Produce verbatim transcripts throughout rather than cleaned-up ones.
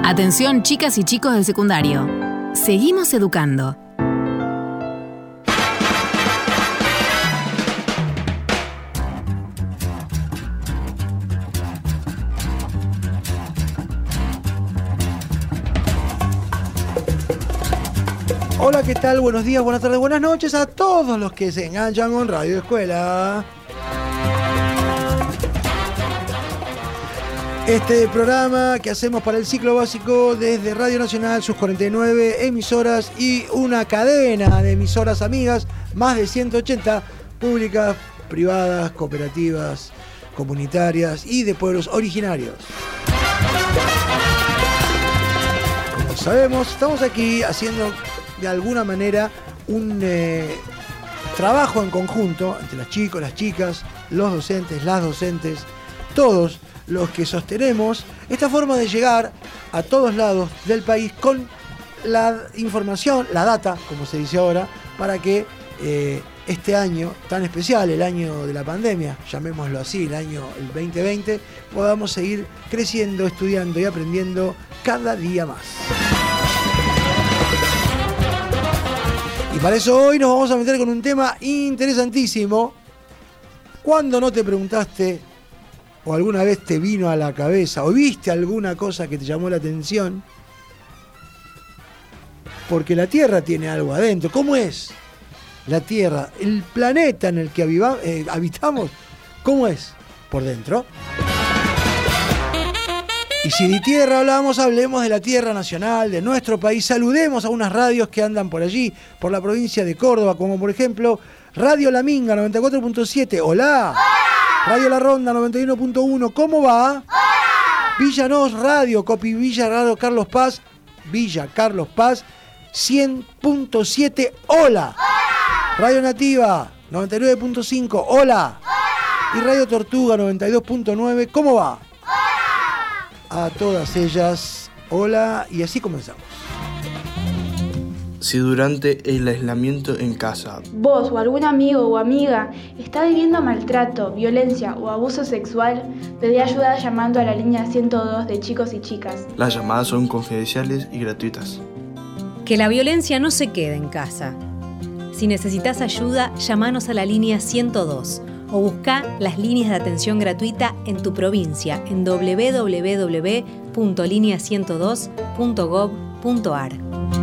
Atención, chicas y chicos del secundario. Seguimos educando. Hola, ¿qué tal? Buenos días, buenas tardes, buenas noches a todos los que se enganchan con Radio Escuela. Este programa que hacemos para el ciclo básico desde Radio Nacional, sus cuarenta y nueve emisoras y una cadena de emisoras amigas, más de ciento ochenta, públicas, privadas, cooperativas, comunitarias y de pueblos originarios. Como sabemos, estamos aquí haciendo de alguna manera un eh, trabajo en conjunto entre los chicos, las chicas, los docentes, las docentes, todos los que sostenemos esta forma de llegar a todos lados del país con la información, la data, como se dice ahora, para que eh, este año tan especial, el año de la pandemia, llamémoslo así, el año el veinte veinte, podamos seguir creciendo, estudiando y aprendiendo cada día más. Y para eso hoy nos vamos a meter con un tema interesantísimo. ¿Cuándo no te preguntaste o alguna vez te vino a la cabeza o viste alguna cosa que te llamó la atención? Porque la Tierra tiene algo adentro. ¿Cómo es la Tierra? El planeta en el que aviva, eh, habitamos, ¿cómo es por dentro? Y si de tierra hablamos, hablemos de la tierra nacional, de nuestro país. Saludemos a unas radios que andan por allí, por la provincia de Córdoba, como por ejemplo Radio La Minga noventa y cuatro punto siete. ¡Hola! ¡Hola! Radio La Ronda noventa y uno punto uno. ¿Cómo va? ¡Hola! Villa Nos Radio, Copi Villa Radio Carlos Paz, Villa Carlos Paz cien punto siete. ¡Hola! ¡Hola! Radio Nativa noventa y nueve punto cinco. ¡Hola! ¡Hola! Y Radio Tortuga noventa y dos punto nueve. ¿Cómo va? A todas ellas, hola, y así comenzamos. Si durante el aislamiento en casa vos o algún amigo o amiga está viviendo maltrato, violencia o abuso sexual, pedí ayuda llamando a la línea ciento dos de chicos y chicas. Las llamadas son confidenciales y gratuitas. Que la violencia no se quede en casa. Si necesitas ayuda, llamanos a la línea ciento dos. O busca las líneas de atención gratuita en tu provincia en doble u doble u doble u punto línea ciento dos punto gob punto ar.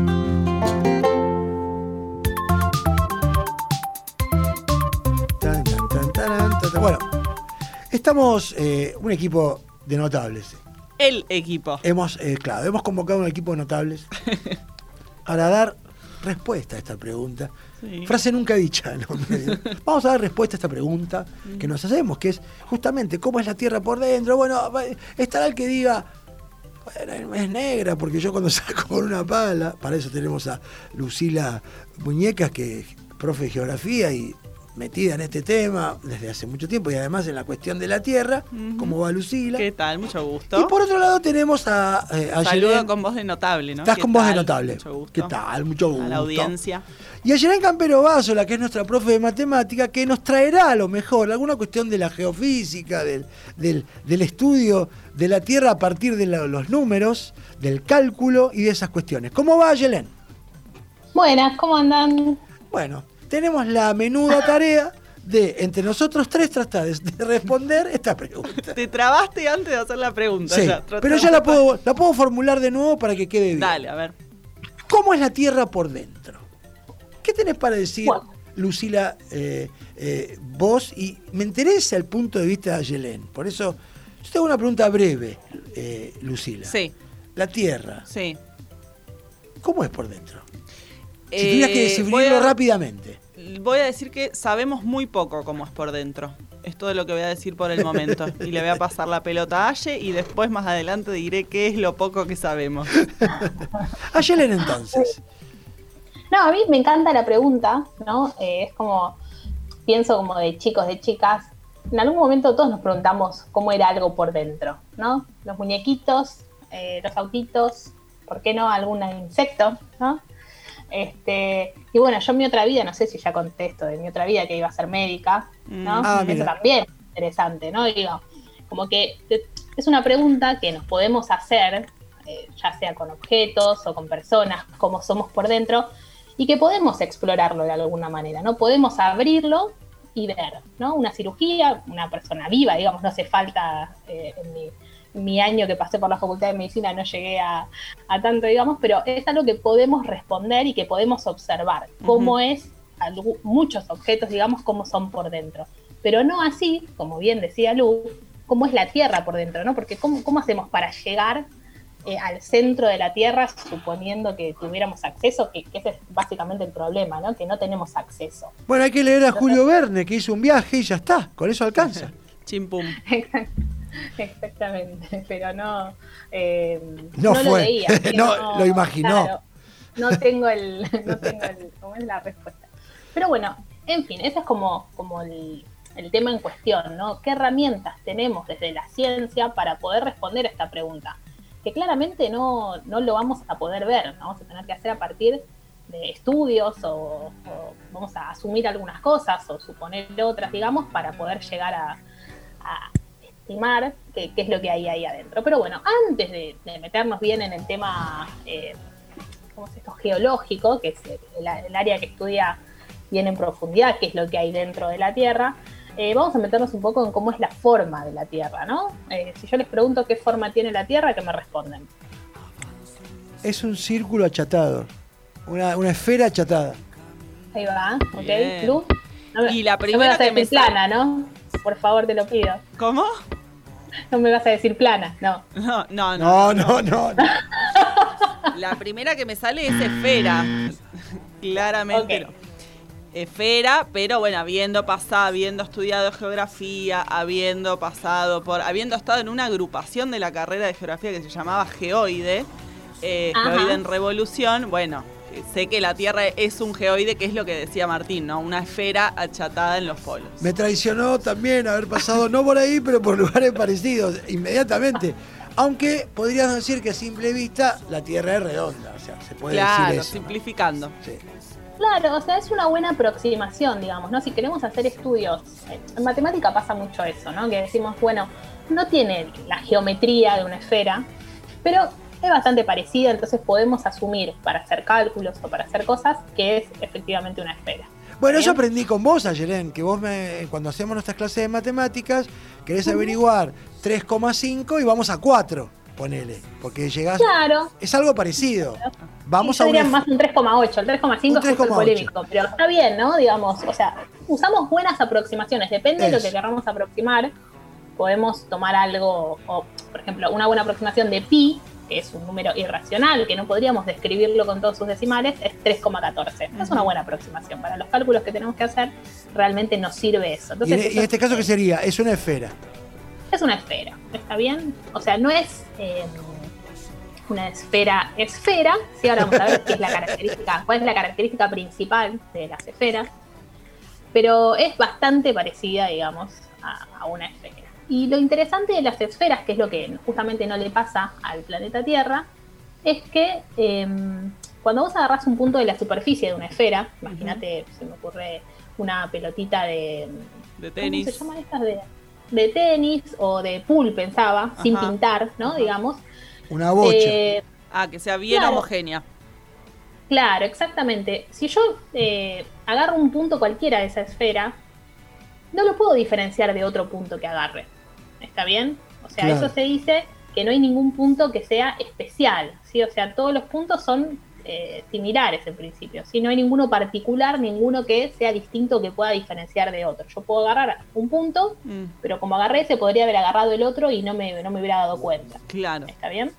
Bueno, estamos eh, un equipo de notables. El equipo. Hemos, eh, claro, hemos convocado un equipo de notables para dar respuesta a esta pregunta. Sí. Frase nunca dicha, ¿no? Vamos a dar respuesta a esta pregunta que nos hacemos, que es justamente ¿cómo es la Tierra por dentro? Bueno, estará el que diga, bueno, es negra porque yo cuando saco con una pala, para eso tenemos a Lucila Muñecas, que es profe de geografía y metida en este tema desde hace mucho tiempo y además en la cuestión de la Tierra. Uh-huh. ¿Cómo va, Lucila? ¿Qué tal? Mucho gusto. Y por otro lado tenemos a, eh, a Saludo Yeren. Con voz de notable, ¿no? Estás con voz de notable. Mucho gusto. ¿Qué tal? Mucho gusto. A la audiencia. Y a Yeren Campero Vaso, que es nuestra profe de matemática, que nos traerá a lo mejor alguna cuestión de la geofísica, del, del, del estudio de la Tierra a partir de la, los números, del cálculo y de esas cuestiones. ¿Cómo va, Yelen? Buenas, ¿cómo andan? Bueno, tenemos la menuda tarea de, entre nosotros tres, tratar de, de responder esta pregunta. Te trabaste antes de hacer la pregunta. Sí, ya, pero ya la puedo, la puedo formular de nuevo para que quede bien. Dale, a ver. ¿Cómo es la Tierra por dentro? ¿Qué tenés para decir, bueno, Lucila, eh, eh, vos? Y me interesa el punto de vista de Yelen. Por eso, yo tengo una pregunta breve, eh, Lucila. Sí. La Tierra. Sí. ¿Cómo es por dentro? Si eh, tuvieras que describirlo a... rápidamente. Voy a decir que sabemos muy poco cómo es por dentro. Es todo lo que voy a decir por el momento. Y le voy a pasar la pelota a Aye y después más adelante diré qué es lo poco que sabemos. A Yelen entonces. No, a mí me encanta la pregunta, ¿no? Eh, es como, pienso como de chicos, de chicas. En algún momento todos nos preguntamos cómo era algo por dentro, ¿no? Los muñequitos, eh, los autitos, ¿por qué no algún insecto, ¿no? Este, y bueno, yo en mi otra vida, no sé si ya contesto de mi otra vida que iba a ser médica, ¿no? Ah, eso también es interesante, ¿no? Digo, como que es una pregunta que nos podemos hacer eh, ya sea con objetos o con personas, cómo somos por dentro, y que podemos explorarlo de alguna manera, ¿no? Podemos abrirlo y ver, ¿no? Una cirugía, una persona viva, digamos, no hace falta, eh, en mi, mi año que pasé por la Facultad de Medicina no llegué a, a tanto, digamos, pero es algo que podemos responder y que podemos observar, cómo uh-huh. es algo, muchos objetos, digamos, cómo son por dentro. Pero no así, como bien decía Lu, cómo es la Tierra por dentro, ¿no? Porque cómo, cómo hacemos para llegar eh, al centro de la Tierra, suponiendo que tuviéramos acceso, que, que ese es básicamente el problema, ¿no? Que no tenemos acceso. Bueno, hay que leer a Entonces, Julio Verne, que hizo un viaje y ya está, con eso alcanza. Chimpum. Exactamente, pero no, eh, no, no fue. lo leía. no, no, lo imaginó. Claro, no tengo el, no tengo el, ¿cómo es la respuesta? Pero bueno, en fin, ese es como, como el, el tema en cuestión, ¿no? ¿Qué herramientas tenemos desde la ciencia para poder responder a esta pregunta? Que claramente no, no lo vamos a poder ver, ¿no? Vamos a tener que hacer a partir de estudios o, o vamos a asumir algunas cosas o suponer otras, digamos, para poder llegar a, a estimar qué, qué es lo que hay ahí adentro. Pero bueno, antes de, de meternos bien en el tema, eh, ¿cómo es esto? Geológico, que es el, el área que estudia bien en profundidad qué es lo que hay dentro de la Tierra, eh, vamos a meternos un poco en cómo es la forma de la Tierra, ¿no? Eh, si yo les pregunto qué forma tiene la Tierra, ¿qué me responden? Es un círculo achatado, una, una esfera achatada. Ahí va, ok. Lu, no me, y la primera no me vas a que decir me plana, ¿no? Por favor, te lo pido. ¿Cómo? No me vas a decir plana, no. No, no, no. No, no, no. no. La primera que me sale es esfera. Claramente okay. no. Esfera, pero bueno, habiendo pasado, habiendo estudiado geografía, habiendo pasado por, habiendo estado en una agrupación de la carrera de geografía que se llamaba Geoide, eh, Geoide en Revolución, bueno, sé que la Tierra es un geoide, que es lo que decía Martín, ¿no? Una esfera achatada en los polos. Me traicionó también haber pasado, no por ahí, pero por lugares parecidos, inmediatamente. Aunque podríamos decir que a simple vista la Tierra es redonda, o sea, se puede claro, decir eso. simplificando. ¿No? Sí. Claro, o sea, es una buena aproximación, digamos, ¿no? Si queremos hacer estudios, en matemática pasa mucho eso, ¿no? Que decimos, bueno, no tiene la geometría de una esfera, pero es bastante parecida, entonces podemos asumir para hacer cálculos o para hacer cosas que es efectivamente una esfera. Bueno, ¿Bien? eso aprendí con vos, Ayelén, que vos me, cuando hacemos nuestras clases de matemáticas, querés averiguar tres coma cinco y vamos a cuatro, ponele, porque llegás... Claro. Es algo parecido. Vamos sí, a sería una... más un tres coma ocho, el tres coma cinco es justo el polémico, pero está bien, ¿no? Digamos, o sea, usamos buenas aproximaciones, depende eso. De lo que queramos aproximar, podemos tomar algo, o por ejemplo, una buena aproximación de pi, que es un número irracional, que no podríamos describirlo con todos sus decimales, es tres coma catorce. Uh-huh. Es una buena aproximación. Para los cálculos que tenemos que hacer, realmente nos sirve eso. Entonces, ¿Y, en, eso ¿y en este caso qué sería? Es una esfera. Es una esfera, ¿está bien? O sea, no es eh, una esfera esfera, sí, ahora vamos a ver qué es la característica, cuál es la característica principal de las esferas, pero es bastante parecida, digamos, a, a una esfera. Y lo interesante de las esferas, que es lo que justamente no le pasa al planeta Tierra, es que eh, cuando vos agarrás un punto de la superficie de una esfera, uh-huh. imagínate, se me ocurre una pelotita de... De tenis. ¿Cómo se llaman estas? De, de tenis o de pool, pensaba, Ajá. sin pintar, ¿no? Ajá. Digamos. Una bocha. Eh, ah, que sea bien claro, homogénea. Claro, exactamente. Si yo eh, agarro un punto cualquiera de esa esfera, no lo puedo diferenciar de otro punto que agarre. ¿Está bien? O sea, claro. Eso se dice que no hay ningún punto que sea especial, ¿sí? O sea, todos los puntos son eh, similares en principio, ¿sí? No hay ninguno particular, ninguno que sea distinto que pueda diferenciar de otro. Yo puedo agarrar un punto, mm. pero como agarré ese, podría haber agarrado el otro y no me, no me hubiera dado cuenta. Claro. ¿Está bien?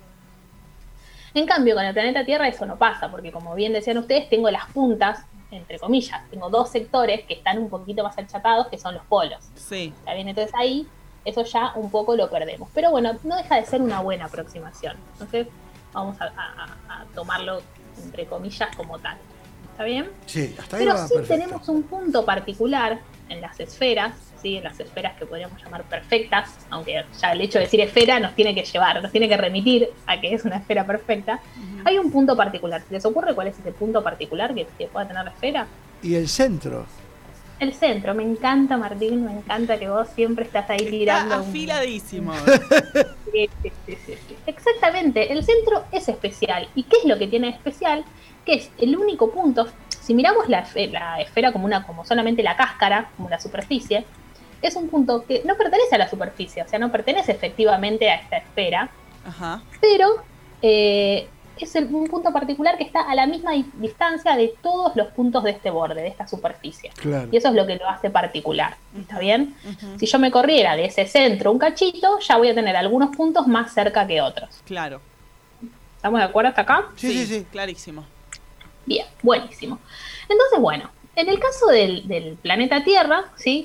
En cambio, con el planeta Tierra eso no pasa, porque como bien decían ustedes, tengo las puntas, entre comillas, tengo dos sectores que están un poquito más achatados, que son los polos. Sí. ¿Está bien? Entonces ahí... eso ya un poco lo perdemos. Pero bueno, no deja de ser una buena aproximación. Entonces vamos a, a, a tomarlo, entre comillas, como tal. ¿Está bien? Sí, hasta ahí Pero va, sí perfecto. Tenemos un punto particular en las esferas, ¿sí? En las esferas que podríamos llamar perfectas, aunque ya el hecho de decir esfera nos tiene que llevar, nos tiene que remitir a que es una esfera perfecta. Uh-huh. Hay un punto particular. ¿Les ocurre cuál es ese punto particular que, que pueda tener la esfera? Y el centro. El centro, me encanta, Martín, me encanta que vos siempre estás ahí tirando. Está afiladísimo. Un... Sí, sí, sí, sí, sí. Exactamente, el centro es especial. ¿Y qué es lo que tiene de especial? Que es el único punto, si miramos la, la esfera como, una, como solamente la cáscara, como la superficie, es un punto que no pertenece a la superficie, o sea, no pertenece efectivamente a esta esfera, Ajá. pero eh, es el, un punto particular que está a la misma di- distancia de todos los puntos de este borde, de esta superficie. Claro. Y eso es lo que lo hace particular, ¿está bien? Uh-huh. Si yo me corriera de ese centro un cachito, ya voy a tener algunos puntos más cerca que otros. Claro. ¿Estamos de acuerdo hasta acá? Sí, sí, sí. Clarísimo. Bien, buenísimo. Entonces, bueno, en el caso del, del planeta Tierra, ¿sí?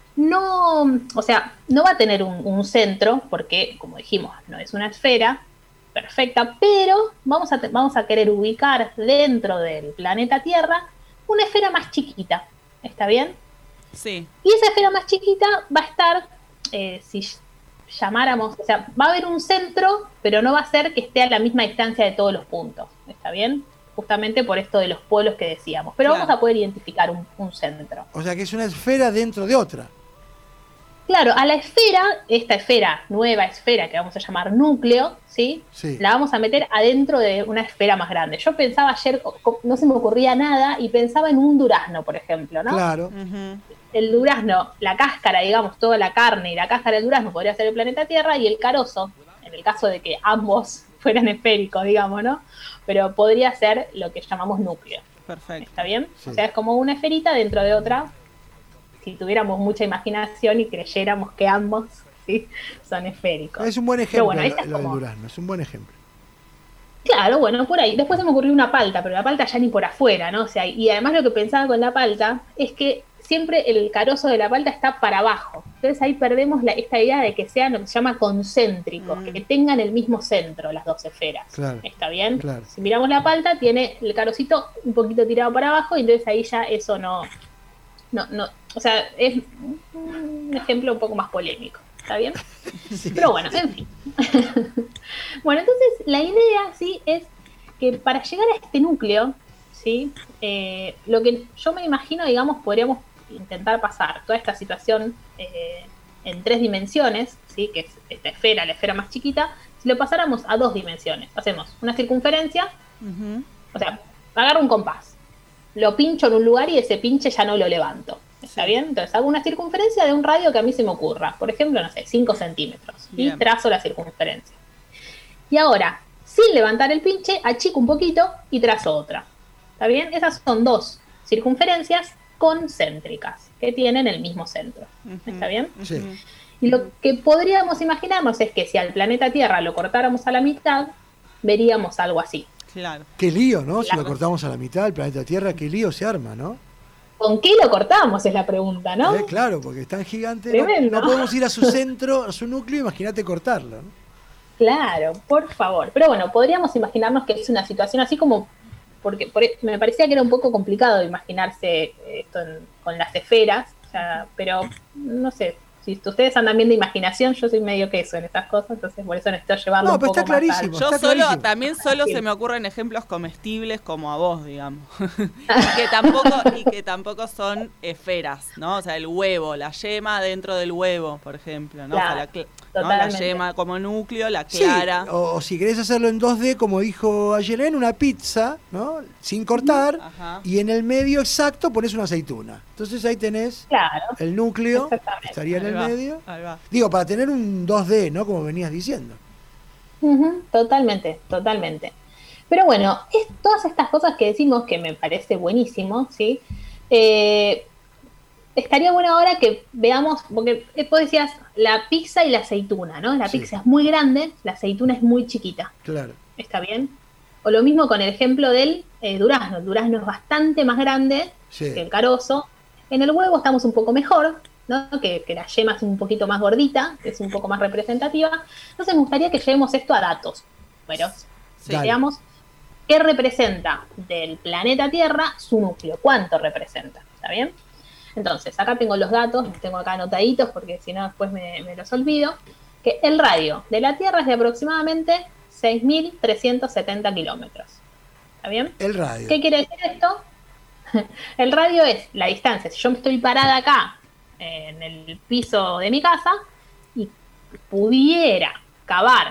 No, o sea, no va a tener un, un centro, porque, como dijimos, no es una esfera perfecta, pero vamos a, te, vamos a querer ubicar dentro del planeta Tierra una esfera más chiquita, ¿está bien? Sí. Y esa esfera más chiquita va a estar, eh, si llamáramos, o sea, va a haber un centro, pero no va a ser que esté a la misma distancia de todos los puntos, ¿está bien? Justamente por esto de los polos que decíamos, pero claro, vamos a poder identificar un, un centro. O sea que es una esfera dentro de otra. Claro, a la esfera, esta esfera, nueva esfera que vamos a llamar núcleo, ¿sí? Sí. La vamos a meter adentro de una esfera más grande. Yo pensaba ayer, no se me ocurría nada, y pensaba en un durazno, por ejemplo, ¿no? Claro. Uh-huh. El durazno, la cáscara, digamos, toda la carne y la cáscara del durazno podría ser el planeta Tierra, y el carozo, en el caso de que ambos fueran esféricos, digamos, ¿no? Pero podría ser lo que llamamos núcleo. Perfecto. ¿Está bien? Sí. O sea, es como una esferita dentro de otra, si tuviéramos mucha imaginación y creyéramos que ambos, ¿sí?, son esféricos. Es un buen ejemplo, bueno, lo, es lo como... del durazno, es un buen ejemplo. Claro, bueno, por ahí. Después se me ocurrió una palta, pero la palta ya ni por afuera, ¿no? O sea, y además lo que pensaba con la palta es que siempre el carozo de la palta está para abajo. Entonces ahí perdemos la, esta idea de que sean lo que se llama concéntricos, mm. que tengan el mismo centro las dos esferas. Claro. ¿Está bien? Claro. Si miramos la palta, tiene el carocito un poquito tirado para abajo, y entonces ahí ya eso no... No, no, o sea, es un ejemplo un poco más polémico, ¿está bien? Sí. Pero bueno, en fin. Bueno, entonces la idea, sí, es que para llegar a este núcleo, ¿sí? Eh, lo que yo me imagino, digamos, podríamos intentar pasar toda esta situación eh, en tres dimensiones, ¿sí? Que es esta esfera, la esfera más chiquita. Si lo pasáramos a dos dimensiones, hacemos una circunferencia, uh-huh. o sea, agarro un compás, lo pincho en un lugar y ese pinche ya no lo levanto. ¿Está sí. bien? Entonces hago una circunferencia de un radio que a mí se me ocurra. Por ejemplo, no sé, cinco centímetros. Bien. Y trazo la circunferencia. Y ahora, sin levantar el pinche, achico un poquito y trazo otra. ¿Está bien? Esas son dos circunferencias concéntricas que tienen el mismo centro. Uh-huh. ¿Está bien? Sí. Y lo que podríamos imaginarnos es que si al planeta Tierra lo cortáramos a la mitad, veríamos algo así. Claro. Qué lío, ¿no? Claro. Si lo cortamos a la mitad del planeta Tierra, qué lío se arma, ¿no? ¿Con qué lo cortamos? Es la pregunta, ¿no? Eh, claro, porque es tan gigante. No, no podemos ir a su centro, a su núcleo, imagínate cortarlo, ¿no? Claro, por favor. Pero bueno, podríamos imaginarnos que es una situación así como... Porque por, me parecía que era un poco complicado imaginarse esto en, con las esferas, o sea, pero no sé... Si ustedes andan bien de imaginación, yo soy medio queso en estas cosas, entonces por eso necesito llevarlo no, un poco está clarísimo, más Yo está solo, clarísimo. también solo sí. se me ocurren ejemplos comestibles como a vos, digamos. y, que tampoco, y que tampoco son esferas, ¿no? O sea, el huevo, la yema dentro del huevo, por ejemplo, ¿no? Claro, o sea, la, cl- ¿no? la yema como núcleo, la clara. Sí, o, o si querés hacerlo en dos D, como dijo Ayelen, una pizza, ¿no? Sin cortar, Ajá. y en el medio exacto pones una aceituna. Entonces ahí tenés claro, el núcleo, estaría en ahí el va, medio. Ahí va. Digo, para tener un dos D, ¿no? Como venías diciendo. Uh-huh, totalmente, totalmente. Pero bueno, es, todas estas cosas que decimos, que me parece buenísimo, ¿sí? Eh, estaría bueno ahora que veamos, porque vos decías la pizza y la aceituna, ¿no? La sí. pizza es muy grande, la aceituna es muy chiquita. Claro. ¿Está bien? O lo mismo con el ejemplo del eh, durazno. El durazno es bastante más grande sí. que el carozo. En el huevo estamos un poco mejor, ¿no? Que, que la yema es un poquito más gordita, que es un poco más representativa. Entonces me gustaría que llevemos esto a datos. Bueno, sí. Veamos qué representa del planeta Tierra su núcleo, cuánto representa, ¿está bien? Entonces, acá tengo los datos, los tengo acá anotaditos porque si no después me, me los olvido. Que el radio de la Tierra es de aproximadamente seis mil trescientos setenta kilómetros. ¿Está bien? El radio. ¿Qué quiere decir esto? El radio es la distancia. Si yo estoy parada acá en el piso de mi casa y pudiera cavar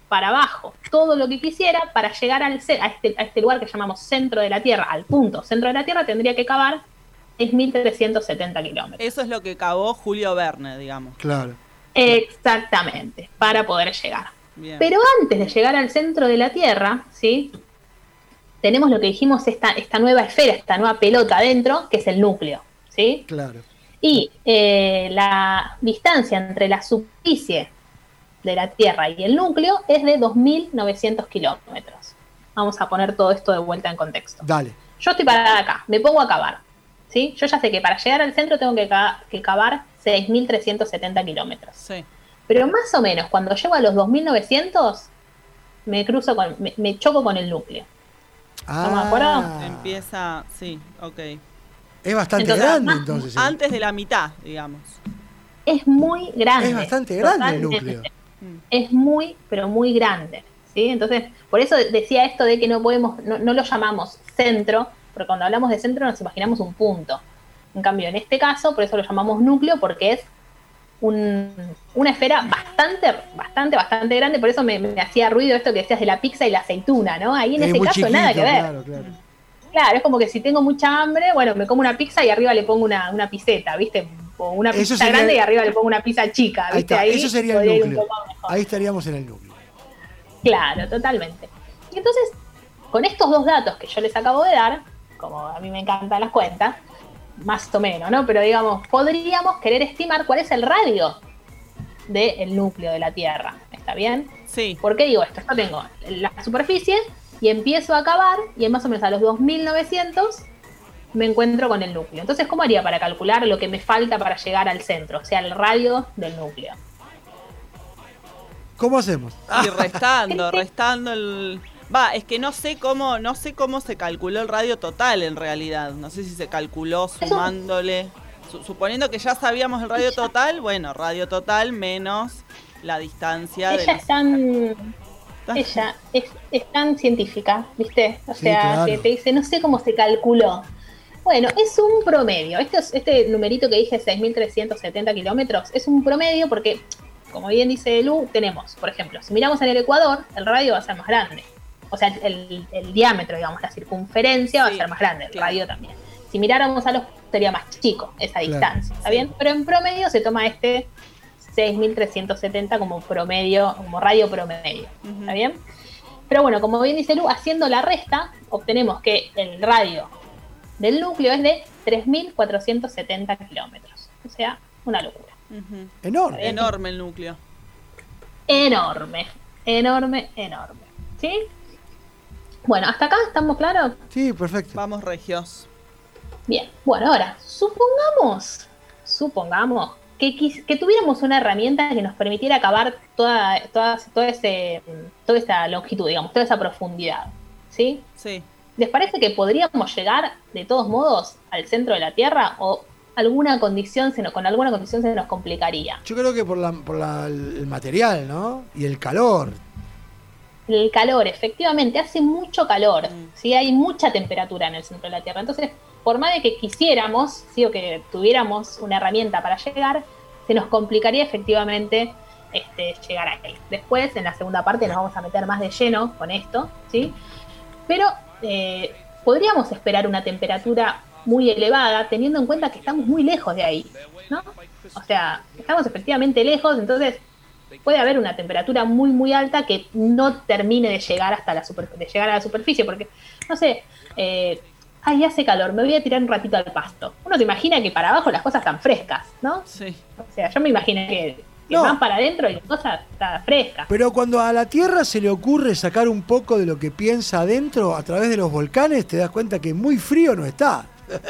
para abajo todo lo que quisiera para llegar al, a, este, a este lugar que llamamos centro de la Tierra, al punto centro de la Tierra, tendría que cavar seis mil trescientos setenta kilómetros. Eso es lo que cavó Julio Verne, digamos. Claro. Exactamente, para poder llegar. Bien. Pero antes de llegar al centro de la Tierra, ¿sí? Tenemos lo que dijimos, esta, esta nueva esfera, esta nueva pelota adentro, que es el núcleo, ¿sí? Claro. Y eh, la distancia entre la superficie de la Tierra y el núcleo es de dos mil novecientos kilómetros. Vamos a poner todo esto de vuelta en contexto. Dale. Yo estoy parada acá, me pongo a cavar, ¿sí? Yo ya sé que para llegar al centro tengo que, ca- que cavar seis mil trescientos setenta kilómetros. Sí. Pero más o menos, cuando llego a los dos mil novecientos, me cruzo con, me, me choco con el núcleo. ¿Estamos de acuerdo? Empieza, sí, ok. Es bastante Entonces, grande, más- entonces. ¿eh? Antes de la mitad, digamos. Es muy grande. Es bastante grande el Totalmente. núcleo. Es muy, pero muy grande, ¿sí? Entonces, por eso decía esto de que no podemos, no, no lo llamamos centro, porque cuando hablamos de centro nos imaginamos un punto. En cambio, en este caso, por eso lo llamamos núcleo, porque es un, una esfera bastante, bastante, bastante grande. Por eso me, me hacía ruido esto que decías de la pizza y la aceituna, ¿no? Ahí en Es ese muy caso chiquito, nada que ver. Claro, claro. Claro, es como que si tengo mucha hambre, bueno, me como una pizza y arriba le pongo una, una piseta, ¿viste? O una Eso pizza sería grande el- y arriba le pongo una pizza chica, Ahí ¿viste? está, Ahí eso sería el podría ir un núcleo. poco mejor. Ahí estaríamos en el núcleo. Claro, totalmente. Y entonces, con estos dos datos que yo les acabo de dar, como a mí me encantan las cuentas, más o menos, ¿no? Pero digamos, podríamos querer estimar cuál es el radio del núcleo de la Tierra. ¿Está bien? Sí. ¿Por qué digo esto? Yo tengo la superficie y empiezo a cavar y en más o menos a los dos mil novecientos me encuentro con el núcleo. Entonces, ¿cómo haría para calcular lo que me falta para llegar al centro? O sea, el radio del núcleo. ¿Cómo hacemos? Y restando, restando el... Va, es que no sé cómo, no sé cómo se calculó el radio total en realidad. No sé si se calculó sumándole. Su- suponiendo que ya sabíamos el radio total, bueno, radio total menos la distancia de Ella las- es tan... Ella es, es tan científica, ¿viste? O Sí, sea, claro. que te dice, no sé cómo se calculó. Bueno, es un promedio. Este, es- este numerito que dije, seis mil trescientos setenta kilómetros, es un promedio porque, como bien dice Lu, tenemos, por ejemplo, si miramos en el Ecuador, el radio va a ser más grande. O sea, el, el diámetro, digamos, la circunferencia va Sí, a ser más grande, el claro. radio también. Si miráramos a los, sería más chico esa Claro. distancia, ¿está Sí. bien? Pero en promedio se toma este seis mil trescientos setenta como promedio, como radio promedio, Ujú. ¿está bien? Pero bueno, como bien dice Lu, haciendo la resta, obtenemos que el radio del núcleo es de tres mil cuatrocientos setenta kilómetros. O sea, una locura. Ujú. Enorme. Enorme el núcleo. Enorme, enorme, enorme. ¿Sí? Bueno, ¿hasta acá estamos claros? Sí, perfecto. Vamos, regios. Bien, bueno, ahora, supongamos, supongamos que, quis- que tuviéramos una herramienta que nos permitiera acabar toda, toda, toda, ese, toda esa longitud, digamos, toda esa profundidad, ¿sí? Sí. ¿Les parece que podríamos llegar, de todos modos, al centro de la Tierra o alguna condición, se nos- con alguna condición se nos complicaría? Yo creo que por, la, por la- el material, ¿no? Y el calor. El calor, efectivamente, hace mucho calor, Mm. ¿sí? Hay mucha temperatura en el centro de la Tierra. Entonces, por más de que quisiéramos, ¿sí? O que tuviéramos una herramienta para llegar, se nos complicaría efectivamente este, llegar ahí. Después, en la segunda parte, nos vamos a meter más de lleno con esto, ¿sí? Pero eh, podríamos esperar una temperatura muy elevada, teniendo en cuenta que estamos muy lejos de ahí, ¿no? O sea, estamos efectivamente lejos, entonces puede haber una temperatura muy muy alta que no termine de llegar hasta la super- de llegar a la superficie, porque no sé, eh, ay, hace calor, me voy a tirar un ratito al pasto. Uno se imagina que para abajo las cosas están frescas, ¿no? Sí. O sea, yo me imaginé que, que No. van para adentro y la cosa está fresca. Pero cuando a la Tierra se le ocurre sacar un poco de lo que piensa adentro a través de los volcanes, te das cuenta que muy frío no está.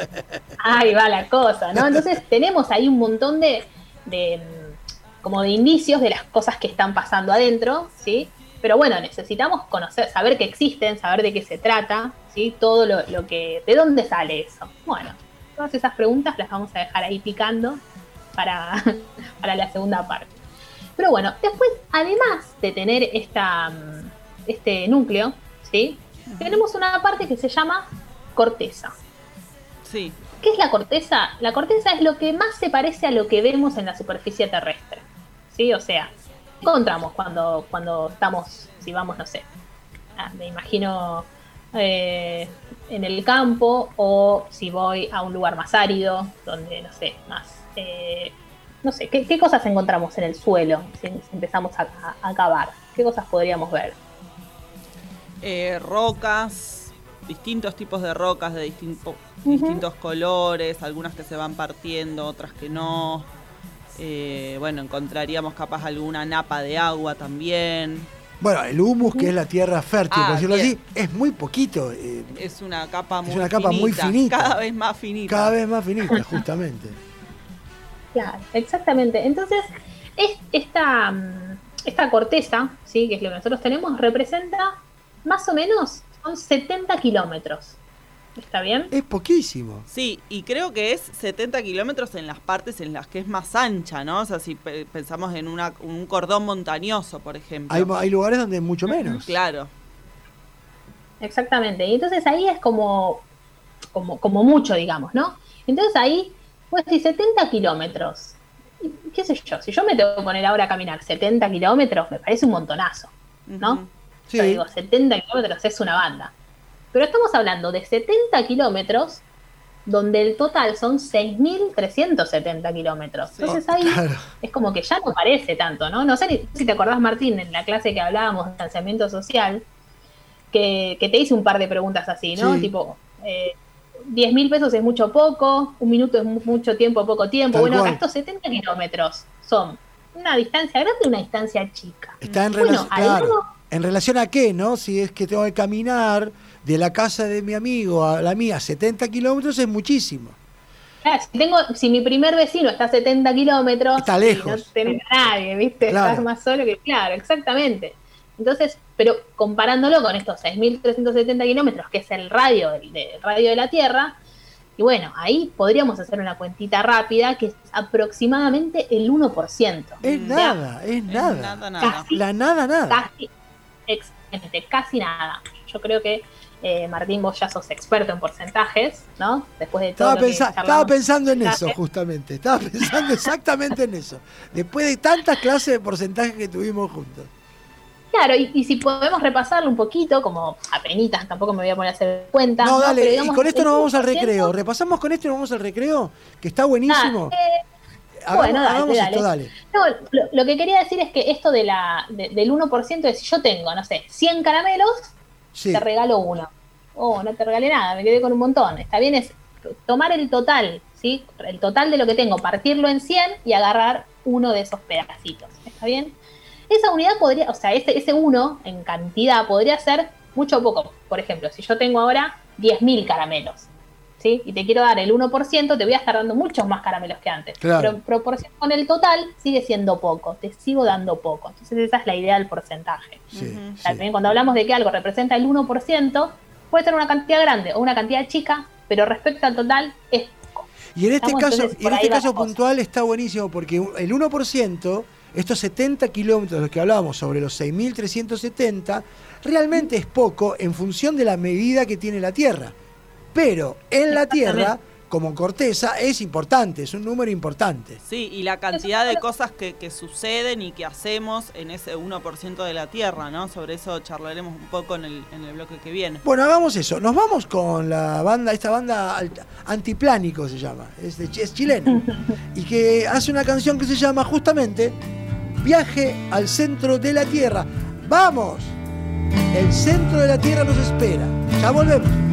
Ahí va la cosa, ¿no? Entonces tenemos ahí un montón de, de mm, como de indicios de las cosas que están pasando adentro, ¿sí? Pero bueno, necesitamos conocer, saber que existen, saber de qué se trata, ¿sí? Todo lo, lo que, ¿de dónde sale eso? Bueno, todas esas preguntas las vamos a dejar ahí picando para, para la segunda parte. Pero bueno, después, además de tener esta, mm, este núcleo, ¿sí? Tenemos una parte que se llama corteza. Sí. ¿Qué es la corteza? La corteza es lo que más se parece a lo que vemos en la superficie terrestre, ¿sí? O sea, encontramos cuando, cuando estamos, si vamos, no sé, ah, me imagino eh, en el campo, o si voy a un lugar más árido, donde, no sé, más, eh, no sé, ¿qué, ¿qué cosas encontramos en el suelo si, si empezamos a, a, a cavar? ¿Qué cosas podríamos ver? Eh, rocas, distintos tipos de rocas de distinto, uh-huh. distintos colores, algunas que se van partiendo, otras que no. Eh, bueno, encontraríamos capaz alguna napa de agua también. Bueno, el humus, que es la tierra fértil, Ah, por decirlo bien. así, es muy poquito. eh, Es una capa muy es una capa finita, muy finita. cada vez más finita. Cada vez más finita, justamente. Claro, exactamente. Entonces, es, esta, esta corteza, ¿sí? que es lo que nosotros tenemos, representa más o menos son setenta kilómetros. ¿Está bien? Es poquísimo. Sí, y creo que es setenta kilómetros en las partes en las que es más ancha, ¿no? O sea, si pe- pensamos en una, un cordón montañoso, por ejemplo. Hay, hay lugares donde es mucho menos. Claro. Exactamente. Y entonces ahí es como, como, como mucho, digamos, ¿no? Entonces ahí, pues si setenta kilómetros, qué sé yo, si yo me tengo que poner ahora a caminar setenta kilómetros, me parece un montonazo, ¿no? Ujú. Sí. Yo digo, setenta kilómetros es una banda. Pero estamos hablando de setenta kilómetros, donde el total son seis mil trescientos setenta kilómetros. Entonces ahí Claro. es como que ya no parece tanto, ¿no? No sé ni- si te acordás, Martín, en la clase que hablábamos de distanciamiento social, que, que te hice un par de preguntas así, ¿no? Sí. Tipo, eh, diez mil pesos es mucho o poco, un minuto es mu- mucho tiempo o poco tiempo. Tal Bueno, cual. estos setenta kilómetros son una distancia grande y una distancia chica. Está en, Bueno, relación, ahí claro. no- ¿En relación a qué, no? Si es que tengo que caminar de la casa de mi amigo a la mía setenta kilómetros, es muchísimo. Claro, si, tengo, si mi primer vecino está a setenta kilómetros, Está y lejos. no tenés a nadie, ¿viste? Claro. Estás más solo que. Claro, exactamente. Entonces, pero comparándolo con estos seis mil trescientos setenta kilómetros, que es el radio, del, del radio de la Tierra, y bueno, ahí podríamos hacer una cuentita rápida que es aproximadamente el uno por ciento. Es O sea, nada, es Es nada. nada, nada. Casi. La nada, nada. Casi, exactamente, casi nada. Yo creo que, eh, Martín, vos ya sos experto en porcentajes, ¿no? Después de todo Estaba, lo que pensa- charlamos estaba pensando en eso, porcentajes. justamente. Estaba pensando exactamente en eso. Después de tantas clases de porcentaje que tuvimos juntos. Claro, y, y si podemos repasarlo un poquito, como apenitas, tampoco me voy a poner a hacer cuenta. No, dale, Pero y digamos, con esto el nos vamos al uno por ciento. recreo. Repasamos con esto y nos vamos al recreo, que está buenísimo. Ah, eh, Hagamos, bueno, dale, hagamos dale. esto, dale. No, lo, lo que quería decir es que esto de la, de- del uno por ciento es si yo tengo, no sé, cien caramelos, Sí. te regalo uno. Oh, no te regalé nada, me quedé con un montón. Está bien, es tomar el total, ¿sí? El total de lo que tengo, partirlo en cien y agarrar uno de esos pedacitos. ¿Está bien? Esa unidad podría, o sea, ese, ese uno en cantidad podría ser mucho o poco. Por ejemplo, si yo tengo ahora diez mil caramelos, ¿sí? Y te quiero dar el uno por ciento, te voy a estar dando muchos más caramelos que antes. Claro. Pero en proporción con el total sigue siendo poco, te sigo dando poco. Entonces esa es la idea del porcentaje. Sí, Ujú. sí. También cuando hablamos de que algo representa el uno por ciento, puede ser una cantidad grande o una cantidad chica, pero respecto al total es poco. Y en este Estamos, caso, entonces, y en por este ahí va caso la cosa. puntual está buenísimo porque el uno por ciento, estos setenta kilómetros de los que hablábamos sobre los seis mil trescientos setenta, realmente es poco en función de la medida que tiene la Tierra. Pero en la Tierra, como corteza, es importante, es un número importante. Sí, y la cantidad de cosas que, que suceden y que hacemos en ese uno por ciento de la Tierra, ¿no? Sobre eso charlaremos un poco en el, en el bloque que viene. Bueno, hagamos eso. Nos vamos con la banda, esta banda alt- Antiplánico se llama, es, de, es chilena. Y que hace una canción que se llama justamente Viaje al centro de la Tierra. ¡Vamos! El centro de la Tierra nos espera. Ya volvemos.